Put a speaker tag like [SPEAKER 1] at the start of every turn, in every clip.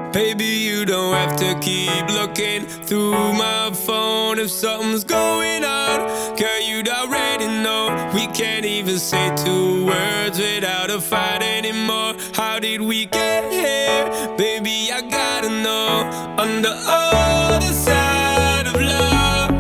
[SPEAKER 1] Baby, you don't have to keep looking through my phone if something's going on. Girl, you'd already know. We can't even say two words without a fight anymore. How did we get here? Baby, I gotta know. On the other side of love,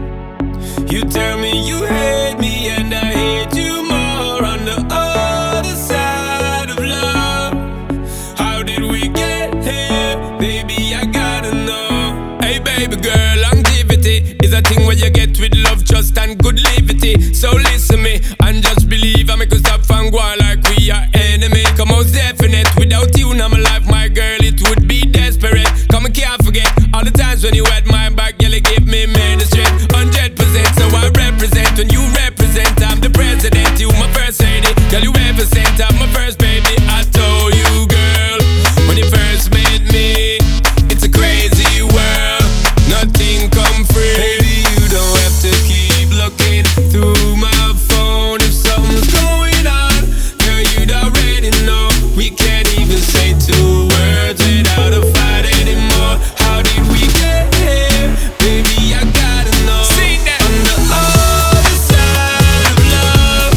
[SPEAKER 1] you tell me you hate me and I hate you more. On the other side of love, how did we get here? Baby, I gotta know. Hey baby girl, longevity is a thing where you get with love, trust and good liberty. So listen me and just believe I make us stop and go on like we are enemy. Come on, definite, without you now my life, my girl, it would be desperate. Come and can't forget all the times when you had my back, girl, you give me ministry 100%. So I represent when you represent. I'm the president, you my first lady. Girl, you ever sent, I'm my first baby. I told you, girl, when you first met me, it's a crazy world, nothing come free. Baby, you don't have to keep looking through my phone if something's going on. Girl, you'd already know. We can't even say two words without a fight anymore. How did we get here? Baby, I gotta know. Sing that. On the other side of love,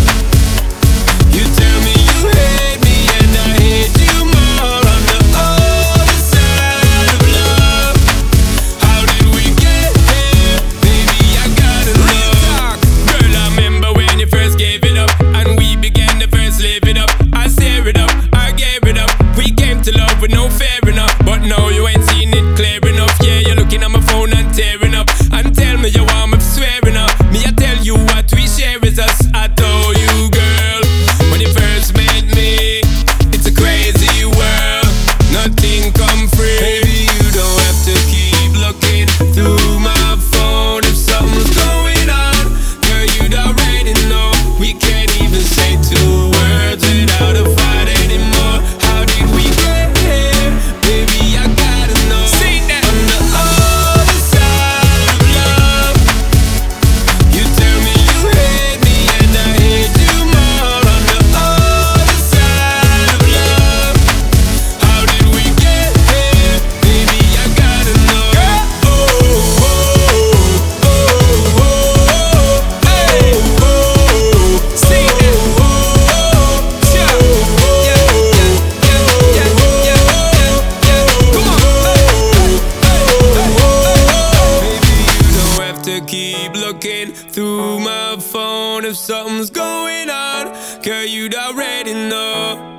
[SPEAKER 1] you tell me you hate me and I hate you more. On the other side of love, how did we get here? Baby, I gotta know. Girl, I remember when you first gave it up and we began to first live it up. I tear it up, I gave it up. We came to love with no fair enough, but now you ain't seen it clear enough. Yeah, you're looking at my phone and tearing up and tell me you want me swearing up. Me, I tell you what we share is us. I told you, girl, when you first met me, it's a crazy world, nothing come free. Baby, you don't have to keep looking through my phone if something's going on. Girl, you'd already know. We can't even say two words without a fight anymore. How did we get here? Baby, I gotta know. Sing that. On the other side of love, you tell me you hate me and I hate you more. On the other side of love, how did we get here? Baby, I gotta know. Oh, oh, oh, oh, oh, hey, oh, sing that. To keep looking through my phone if something's going on. Girl, you'd already know.